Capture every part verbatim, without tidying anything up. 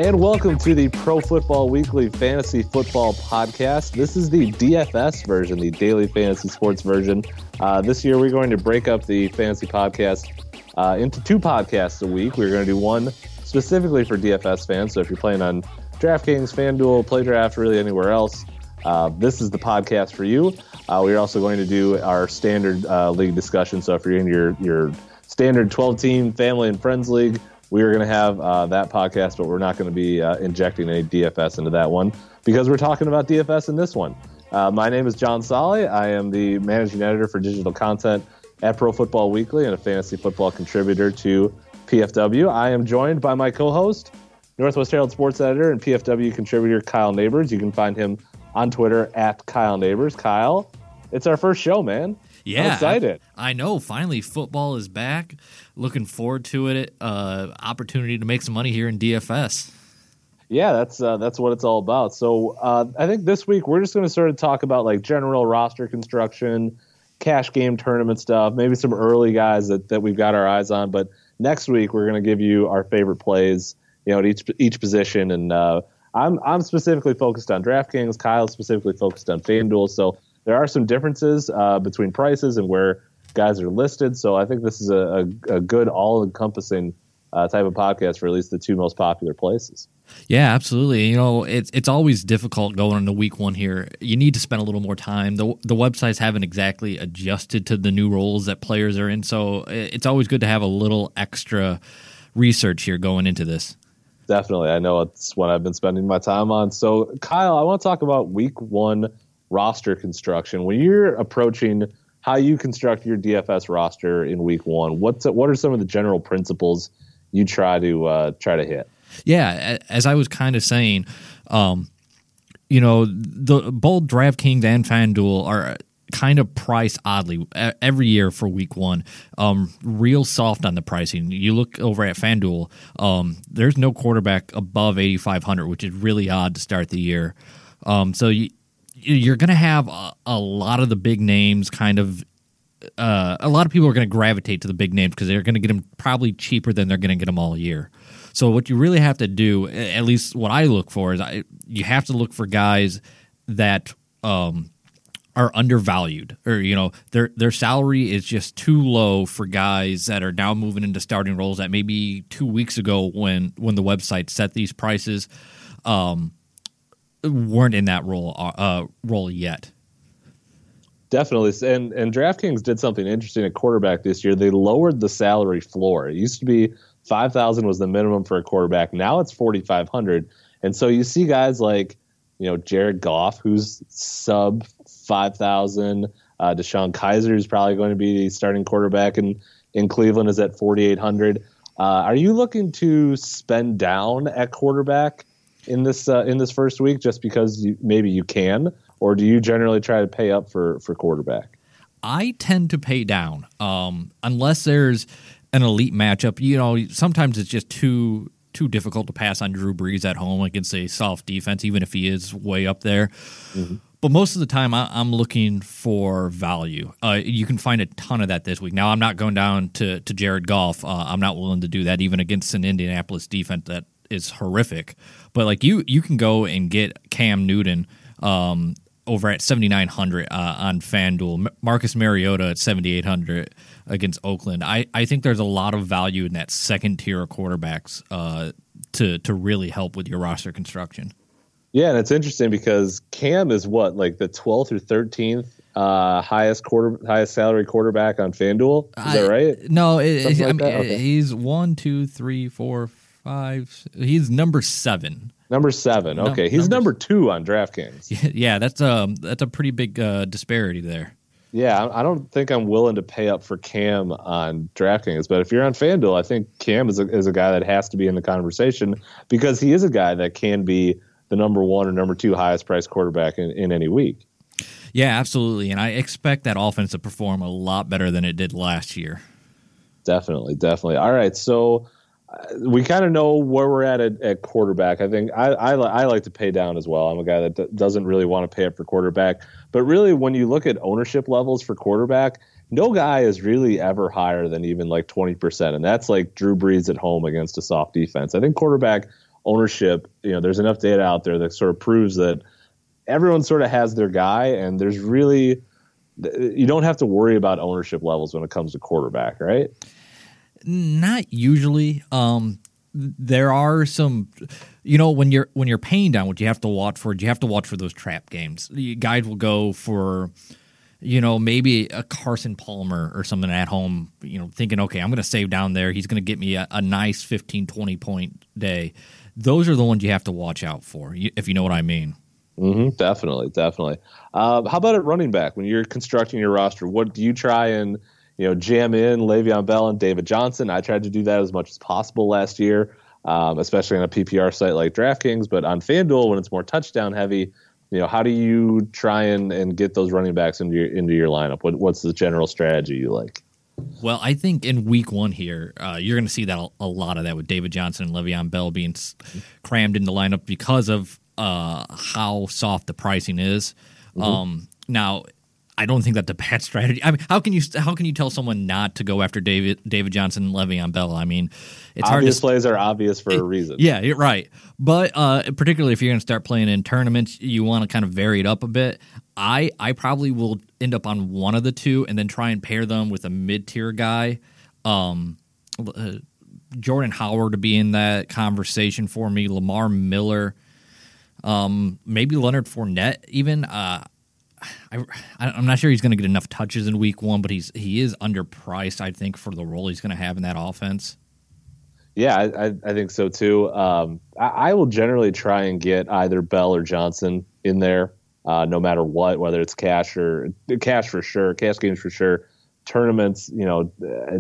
And welcome to the Pro Football Weekly Fantasy Football Podcast. This is the D F S version, the Daily Fantasy Sports version. Uh, this year we're going to break up the fantasy podcast uh, into two podcasts a week. We're going to do one specifically for D F S fans. So if you're playing on DraftKings, FanDuel, PlayDraft, really anywhere else, uh, this is the podcast for you. Uh, we're also going to do our standard uh, league discussion. So if you're in your, your standard twelve-team family and friends league, we are going to have uh, that podcast, but we're not going to be uh, injecting any D F S into that one because we're talking about D F S in this one. Uh, my name is John Solly. I am the managing editor for digital content at Pro Football Weekly and a fantasy football contributor to P F W. I am joined by my co-host, Northwest Herald sports editor and P F W contributor Kyle Neighbors. You can find him on Twitter at Kyle Neighbors. Kyle, it's our first show, man. Yeah, I'm excited. I, I know. Finally, football is back. Looking forward to it. Uh, opportunity to make some money here in D F S. Yeah, that's uh, that's what it's all about. So uh, I think this week we're just going to sort of talk about like general roster construction, cash game tournament stuff, maybe some early guys that, that we've got our eyes on. But next week we're going to give you our favorite plays, you know, at each each position. And uh, I'm I'm specifically focused on DraftKings. Kyle's specifically focused on FanDuel. So there are some differences uh, between prices and where guys are listed. So I think this is a, a, a good all-encompassing uh, type of podcast for at least the two most popular places. Yeah, absolutely. You know, it's it's always difficult going into week one here. You need to spend a little more time. The the websites haven't exactly adjusted to the new roles that players are in, so it's always good to have a little extra research here going into this. Definitely. I know it's what I've been spending my time on. So, Kyle, I want to talk about week one roster construction. When you're approaching how you construct your D F S roster in week one, what's what are some of the general principles you try to uh, try to hit? Yeah, as I was kind of saying, um, you know, the both DraftKings and FanDuel are kind of priced oddly every year for week one. Um, real soft on the pricing. You look over at FanDuel, um, there's no quarterback above eighty-five hundred, which is really odd to start the year. Um, so you. You're going to have a, a lot of the big names kind of uh, – a lot of people are going to gravitate to the big names because they're going to get them probably cheaper than they're going to get them all year. So what you really have to do, at least what I look for, is I, you have to look for guys that um, are undervalued or, you know, their their salary is just too low for guys that are now moving into starting roles that maybe two weeks ago when, when the website set these prices um, – weren't in that role uh, role yet. Definitely. And and DraftKings did something interesting at quarterback this year. They lowered the salary floor. It used to be five thousand was the minimum for a quarterback. Now it's forty-five hundred. And so you see guys like, you know, Jared Goff, who's sub five thousand. Uh, Deshaun Kaiser is probably going to be the starting quarterback in, in Cleveland is at forty-eight hundred. Uh, are you looking to spend down at quarterback in this uh, in this first week just because you, maybe you can, or do you generally try to pay up for, for quarterback? I tend to pay down um, unless there's an elite matchup. You know, sometimes it's just too too difficult to pass on Drew Brees at home against a soft defense, even if he is way up there. Mm-hmm. But most of the time, I, I'm looking for value. Uh, you can find a ton of that this week. Now, I'm not going down to, to Jared Goff. Uh, I'm not willing to do that, even against an Indianapolis defense that is horrific. But like you, you can go and get Cam Newton um, over at seventy-nine hundred uh, on FanDuel. M- Marcus Mariota at seventy-eight hundred against Oakland. I, I think there's a lot of value in that second tier of quarterbacks uh, to to really help with your roster construction. Yeah, and it's interesting because Cam is what, like the twelfth or thirteenth uh, highest quarter highest salary quarterback on FanDuel. Is I, that right? No, it, like I mean, okay. he's one, two, three, four, five. He's number seven. Number seven. Okay, no, he's number two on DraftKings. Yeah, that's um that's a pretty big uh, disparity there. Yeah, I don't think I'm willing to pay up for Cam on DraftKings, but if you're on FanDuel, I think Cam is a, is a guy that has to be in the conversation because he is a guy that can be the number one or number two highest priced quarterback in, in any week. Yeah, absolutely. And I expect that offense to perform a lot better than it did last year. Definitely, definitely. All right, so uh, we kind of know where we're at, at at quarterback. I think I, I, I like to pay down as well. I'm a guy that d- doesn't really want to pay up for quarterback. But really, when you look at ownership levels for quarterback, no guy is really ever higher than even like twenty percent. And that's like Drew Brees at home against a soft defense. I think quarterback ownership, you know, there's enough data out there that sort of proves that everyone sort of has their guy, and there's really you don't have to worry about ownership levels when it comes to quarterback, right? Not usually. Um, there are some, you know, when you're when you're paying down, what you have to watch for, you have to watch for those trap games. The guys will go for, you know, maybe a Carson Palmer or something at home, you know, thinking, okay, I'm going to save down there. He's going to get me a, a nice fifteen, twenty point day. Those are the ones you have to watch out for, if you know what I mean. Mm-hmm, definitely, definitely. Uh, how about at running back? When you're constructing your roster, what do you try and, you know, jam in Le'Veon Bell and David Johnson? I tried to do that as much as possible last year, um, especially on a P P R site like DraftKings. But on FanDuel, when it's more touchdown heavy, you know, how do you try and, and get those running backs into your into your lineup? What what's the general strategy you like? Well, I think in week one here, uh, you're going to see that a, a lot of that with David Johnson and Le'Veon Bell being crammed in the lineup because of uh, how soft the pricing is. Mm-hmm. Um, now, I don't think that's a bad strategy. I mean, how can you how can you tell someone not to go after David David Johnson and Le'Veon Bell? I mean, it's obvious hard to, plays are obvious for it, a reason. Yeah, you're right. But uh, particularly if you're going to start playing in tournaments, you want to kind of vary it up a bit. I I probably will end up on one of the two and then try and pair them with a mid-tier guy. Um, uh, Jordan Howard to be in that conversation for me. Lamar Miller, um, maybe Leonard Fournette even. Uh, I, I'm not sure he's going to get enough touches in week one, but he's he is underpriced, I think, for the role he's going to have in that offense. Yeah, I, I, I think so too. Um, I, I will generally try and get either Bell or Johnson in there, uh, no matter what, whether it's cash or cash for sure, cash games for sure. Tournaments, you know,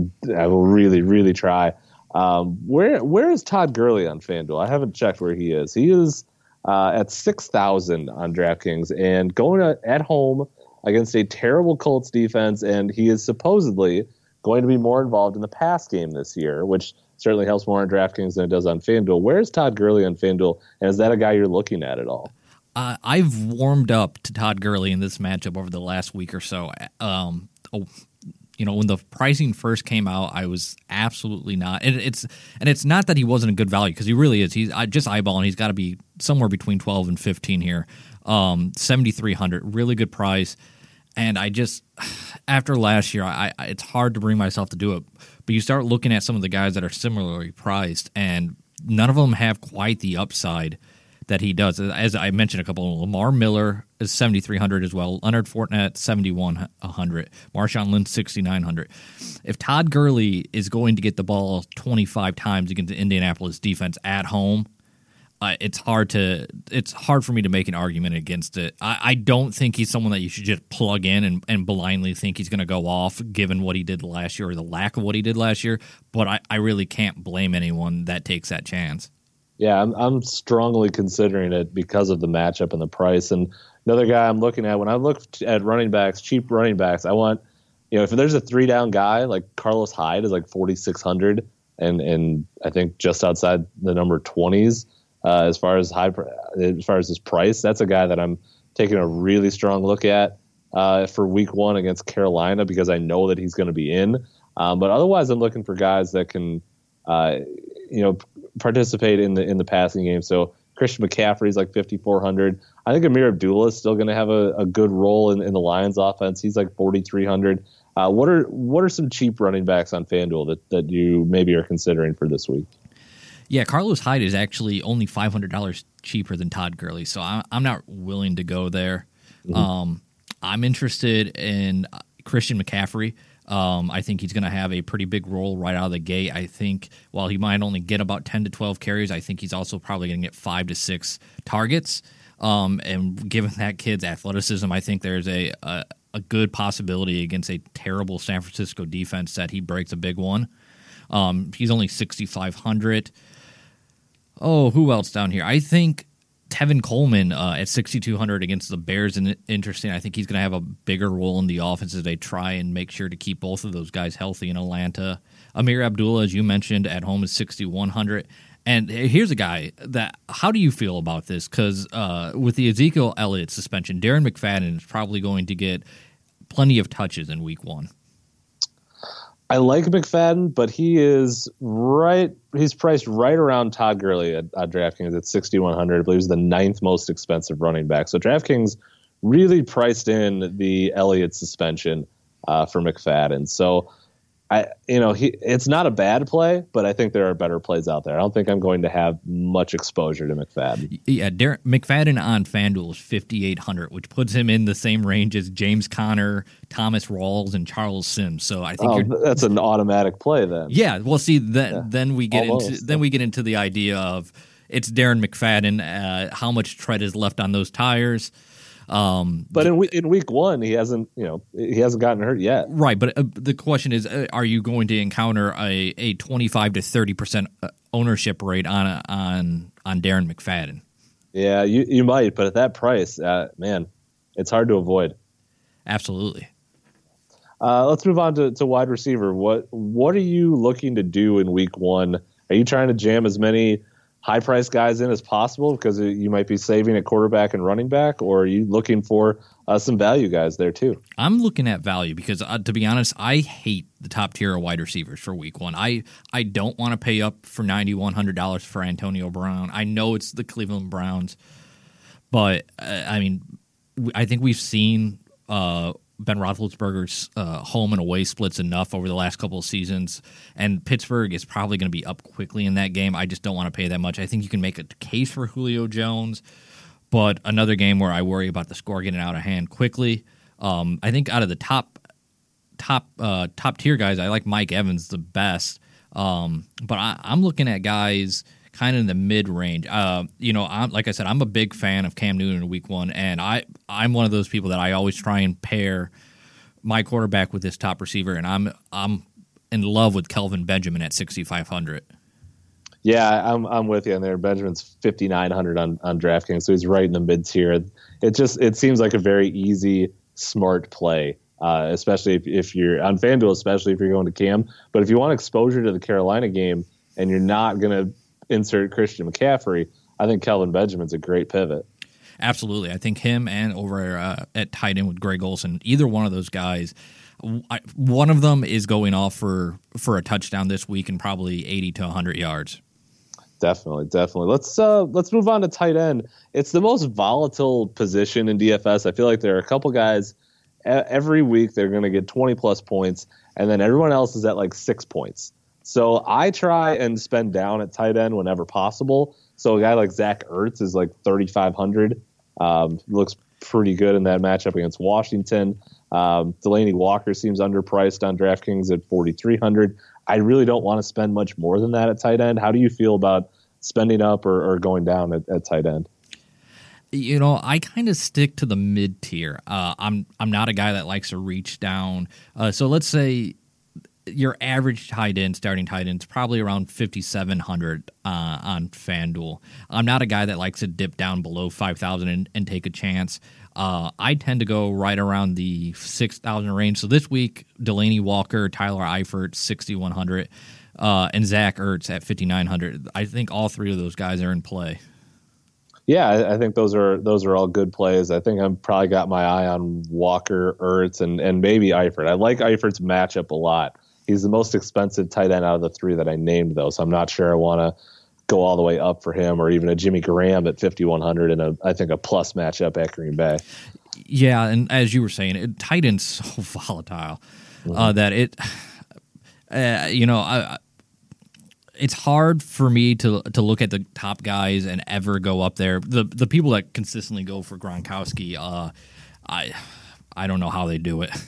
I will really, really try. Um, where where is Todd Gurley on FanDuel? I haven't checked where he is. He is uh, at six thousand on DraftKings and going at, at home against a terrible Colts defense, and he is supposedly going to be more involved in the pass game this year, which certainly helps more on DraftKings than it does on FanDuel. Where's Todd Gurley on FanDuel, and is that a guy you're looking at at all? Uh, I've warmed up to Todd Gurley in this matchup over the last week or so. Um, oh, you know, when the pricing first came out, I was absolutely not. And it's and it's not that he wasn't a good value, because he really is. He's I just eyeballing. He's got to be somewhere between twelve and fifteen here. Um, seventy-three hundred, really good price. And I just, after last year, I, I it's hard to bring myself to do it. But you start looking at some of the guys that are similarly priced, and none of them have quite the upside that he does. As I mentioned a couple, Lamar Miller is seventy-three hundred as well. Leonard Fournette, seventy-one hundred. Marshawn Lynch, sixty-nine hundred. If Todd Gurley is going to get the ball twenty-five times against the Indianapolis defense at home, uh, it's hard to it's hard for me to make an argument against it. I, I don't think he's someone that you should just plug in and, and blindly think he's going to go off given what he did last year or the lack of what he did last year. But I, I really can't blame anyone that takes that chance. Yeah, I'm I'm strongly considering it because of the matchup and the price. And another guy I'm looking at, when I look at running backs, cheap running backs, I want, you know, if there's a three down guy, like Carlos Hyde is like forty-six hundred and and I think just outside the number twenties uh, as far as high as far as his price. That's a guy that I'm taking a really strong look at uh, for week one against Carolina, because I know that he's going to be in. Um, but otherwise, I'm looking for guys that can, uh, you know, participate in the in the passing game. So Christian McCaffrey is like fifty-four hundred. I think Amir Abdullah is still going to have a, a good role in, in the Lions offense. He's like forty-three hundred. Uh, what are what are some cheap running backs on FanDuel that, that you maybe are considering for this week? Yeah, Carlos Hyde is actually only five hundred dollars cheaper than Todd Gurley, so I'm, I'm not willing to go there. Mm-hmm. Um, I'm interested in Christian McCaffrey. Um, I think he's going to have a pretty big role right out of the gate. I think while he might only get about ten to twelve carries, I think he's also probably going to get five to six targets. Um, and given that kid's athleticism, I think there's a, a, a good possibility against a terrible San Francisco defense that he breaks a big one. Um, he's only sixty-five hundred. Oh, who else down here? I think Tevin Coleman uh, at sixty-two hundred against the Bears is interesting. I think he's going to have a bigger role in the offense as they try and make sure to keep both of those guys healthy in Atlanta. Amir Abdullah, as you mentioned, at home is sixty-one hundred. And here's a guy that, how do you feel about this? Because uh, with the Ezekiel Elliott suspension, Darren McFadden is probably going to get plenty of touches in week one. I like McFadden, but he is right. He's priced right around Todd Gurley at, at DraftKings at sixty-one hundred. I believe he's the ninth most expensive running back. So DraftKings really priced in the Elliott suspension uh, for McFadden. So I, you know, he it's not a bad play, but I think there are better plays out there. I don't think I'm going to have much exposure to McFadden. Yeah, Darren, McFadden on FanDuel is fifty-eight hundred, which puts him in the same range as James Conner, Thomas Rawls, and Charles Sims. So I think oh, you're, that's an automatic play then. Yeah, well, see, then yeah, then we get almost. into then we get into the idea of it's Darren McFadden. Uh, how much tread is left on those tires? Um, but in in week one, he hasn't, you know, he hasn't gotten hurt yet. Right. But uh, the question is, uh, are you going to encounter a, a twenty-five to thirty percent ownership rate on a, on on Darren McFadden? Yeah, you, you might. But at that price, uh, man, it's hard to avoid. Absolutely. Uh, let's move on to, to wide receiver. What what are you looking to do in week one? Are you trying to jam as many high-priced guys in as possible because you might be saving at quarterback and running back, or are you looking for uh, some value guys there too? I'm looking at value because, uh, to be honest, I hate the top tier of wide receivers for week one. I, I don't want to pay up for nine thousand one hundred dollars for Antonio Brown. I know it's the Cleveland Browns, but, uh, I mean, I think we've seen uh, – Ben Roethlisberger's uh, home and away splits enough over the last couple of seasons, and Pittsburgh is probably going to be up quickly in that game. I just don't want to pay that much. I think you can make a case for Julio Jones, but another game where I worry about the score getting out of hand quickly. Um, I think out of the top top uh, top tier guys, I like Mike Evans the best, um, but I, I'm looking at guys kind of in the mid range. Uh, you know, I'm, like I said, I'm a big fan of Cam Newton in week one, and I, I'm one of those people that I always try and pair my quarterback with this top receiver, and I'm I'm in love with Kelvin Benjamin at sixty-five hundred. Yeah, I'm I'm with you on there. Benjamin's fifty-nine hundred on, on DraftKings, so he's right in the mid tier. It just it seems like a very easy, smart play, uh, especially if, if you're on FanDuel, especially if you're going to Cam. But if you want exposure to the Carolina game and you're not going to insert Christian McCaffrey, I think Kelvin Benjamin's a great pivot. Absolutely. I think him and over uh, at tight end with Greg Olsen, either one of those guys, I, one of them is going off for, for a touchdown this week and probably eighty to one hundred yards. Definitely, definitely. Let's uh, let's move on to tight end. It's the most volatile position in D F S. I feel like there are a couple guys every week they're going to get twenty plus points, and then everyone else is at like six points. So I try and spend down at tight end whenever possible. So a guy like Zach Ertz is like thirty-five hundred. Um, looks pretty good in that matchup against Washington. Um, Delaney Walker seems underpriced on DraftKings at forty-three hundred. I really don't want to spend much more than that at tight end. How do you feel about spending up or, or going down at, at tight end? You know, I kind of stick to the mid tier. Uh, I'm I'm not a guy that likes to reach down. Uh, so let's say your average tight end, starting tight end, is probably around fifty-seven hundred uh, on FanDuel. I'm not a guy that likes to dip down below five thousand and, and take a chance. Uh, I tend to go right around the six thousand range. So this week, Delaney Walker, Tyler Eifert, sixty-one hundred, uh, and Zach Ertz at fifty-nine hundred. I think all three of those guys are in play. Yeah, I, I think those are those are all good plays. I think I've probably got my eye on Walker, Ertz, and, and maybe Eifert. I like Eifert's matchup a lot. He's the most expensive tight end out of the three that I named, though, so I'm not sure I want to go all the way up for him, or even a Jimmy Graham at fifty-one hundred and a I think a plus matchup at Green Bay. Yeah, and as you were saying, it, tight end's so volatile mm-hmm. uh, that it, uh, you know, I, it's hard for me to to look at the top guys and ever go up there. The the people that consistently go for Gronkowski, uh, I I don't know how they do it.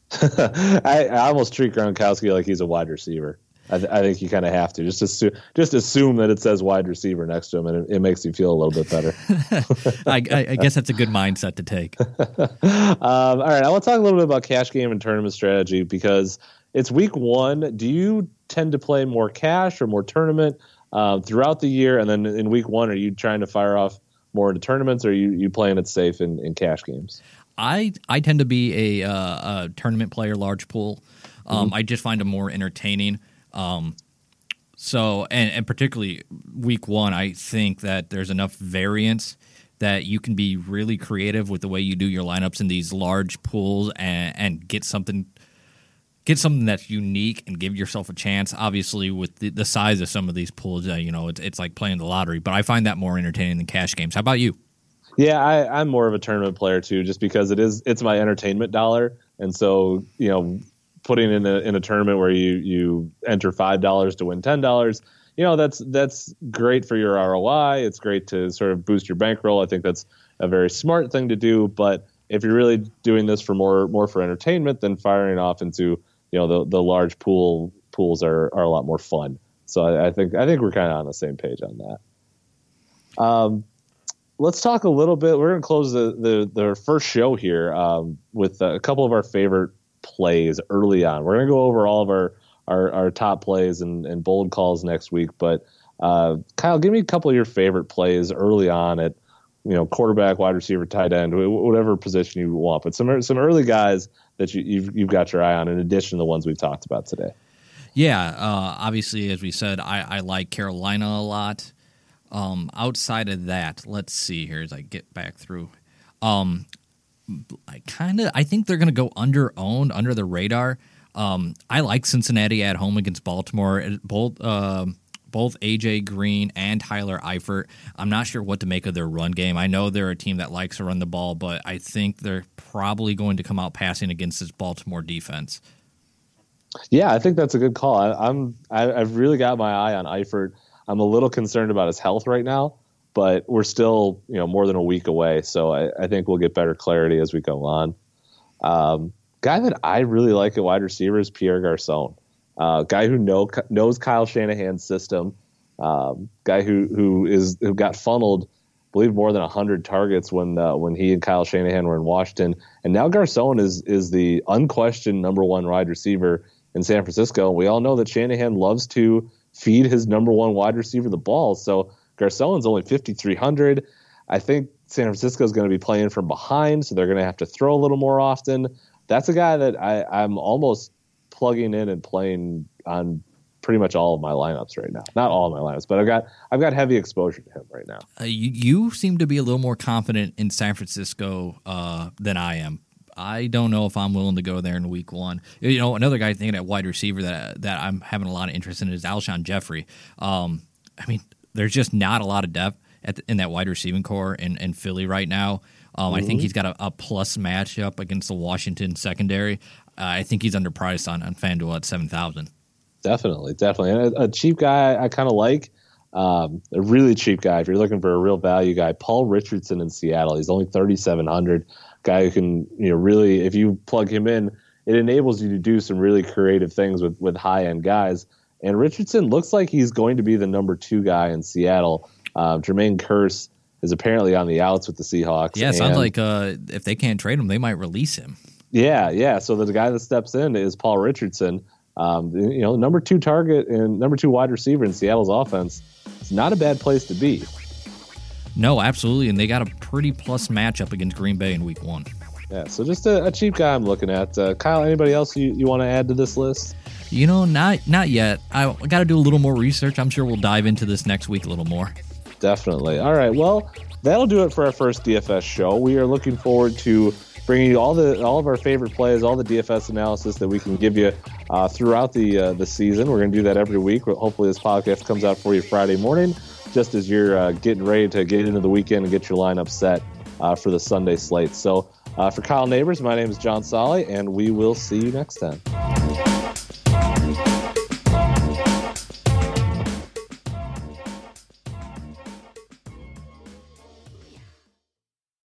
I, I almost treat Gronkowski like he's a wide receiver. I, th- I think you kind of have to just assume, just assume that it says wide receiver next to him, and it, it makes you feel a little bit better. I, I guess that's a good mindset to take. um, all right, I want to talk a little bit about cash game and tournament strategy because it's week one. Do you tend to play more cash or more tournament um, throughout the year? And then in week one, are you trying to fire off more into tournaments, or are you, you playing it safe in, in cash games? I, I tend to be a, uh, a tournament player, large pool. Um, mm-hmm. I just find them more entertaining. Um, so, and, and particularly week one, I think that there's enough variance that you can be really creative with the way you do your lineups in these large pools and, and get something get something that's unique and give yourself a chance. Obviously, with the, the size of some of these pools, uh, you know, it's, it's like playing the lottery. But I find that more entertaining than cash games. How about you? Yeah, I, I'm more of a tournament player too, just because it is it's my entertainment dollar, and so you know, putting in a in a tournament where you you enter five dollars to win ten dollars. You know, that's that's great for your R O I. It's great to sort of boost your bankroll. I think that's a very smart thing to do. But if you're really doing this for more more for entertainment, then firing off into you know the the large pool pools are are a lot more fun. So I, I think I think we're kind of on the same page on that. Um, let's talk a little bit. We're going to close the the the first show here um, with a couple of our favorite plays early on. We're going to go over all of our Our, our top plays and, and bold calls next week. But uh, Kyle, give me a couple of your favorite plays early on at, you know, quarterback, wide receiver, tight end, whatever position you want. But some some early guys that you, you've you've got your eye on in addition to the ones we've talked about today. Yeah, uh, obviously, as we said, I, I like Carolina a lot. Um, outside of that, let's see here as I get back through. Um, I kind of I think they're going to go under owned, under the radar. Um, I like Cincinnati at home against Baltimore. Both uh, both A J Green and Tyler Eifert. I'm not sure what to make of their run game. I know they're a team that likes to run the ball, but I think they're probably going to come out passing against this Baltimore defense. Yeah, I think that's a good call. I, I'm I, I've really got my eye on Eifert. I'm a little concerned about his health right now, but we're still you know more than a week away, so I, I think we'll get better clarity as we go on. Um, Guy that I really like at wide receiver is Pierre Garcon. Uh, guy who know, knows Kyle Shanahan's system. Um, guy who who is who got funneled, I believe, more than one hundred targets when uh, when he and Kyle Shanahan were in Washington. And now Garcon is is the unquestioned number one wide receiver in San Francisco. And we all know that Shanahan loves to feed his number one wide receiver the ball. So Garcon's only fifty-three hundred. I think San Francisco is going to be playing from behind, so they're going to have to throw a little more often. That's a guy that I, I'm almost plugging in and playing on pretty much all of my lineups right now. Not all of my lineups, but I've got I've got heavy exposure to him right now. Uh, you, you seem to be a little more confident in San Francisco uh, than I am. I don't know if I'm willing to go there in week one. You know, another guy thinking at wide receiver that that I'm having a lot of interest in is Alshon Jeffrey. Um, I mean, there's just not a lot of depth at the, in that wide receiving core in, in Philly right now. Um, I think he's got a, a plus matchup against the Washington secondary. Uh, I think he's underpriced on, on FanDuel at seven thousand. Definitely, definitely. And a, a cheap guy I, I kind of like, um, a really cheap guy. If you're looking for a real value guy, Paul Richardson in Seattle. He's only thirty-seven hundred. Guy who can, you know, really, if you plug him in, it enables you to do some really creative things with, with high-end guys. And Richardson looks like he's going to be the number two guy in Seattle. Uh, Jermaine Kearse is apparently on the outs with the Seahawks. Yeah, it sounds like uh, if they can't trade him, they might release him. Yeah, yeah. So the guy that steps in is Paul Richardson. Um, you know, number two target and number two wide receiver in Seattle's offense. It's not a bad place to be. No, absolutely, and they got a pretty plus matchup against Green Bay in week one. Yeah, so just a, a cheap guy I'm looking at. Uh, Kyle, anybody else you, you want to add to this list? You know, not not yet. I got to do a little more research. I'm sure we'll dive into this next week a little more. Definitely. All right. Well, that'll do it for our first D F S show. We are looking forward to bringing you all the all of our favorite plays, all the D F S analysis that we can give you uh, throughout the uh, the season. We're going to do that every week. Hopefully, this podcast comes out for you Friday morning, just as you're uh, getting ready to get into the weekend and get your lineup set uh, for the Sunday slate. So, uh, for Kyle Neighbors, my name is John Solly, and we will see you next time.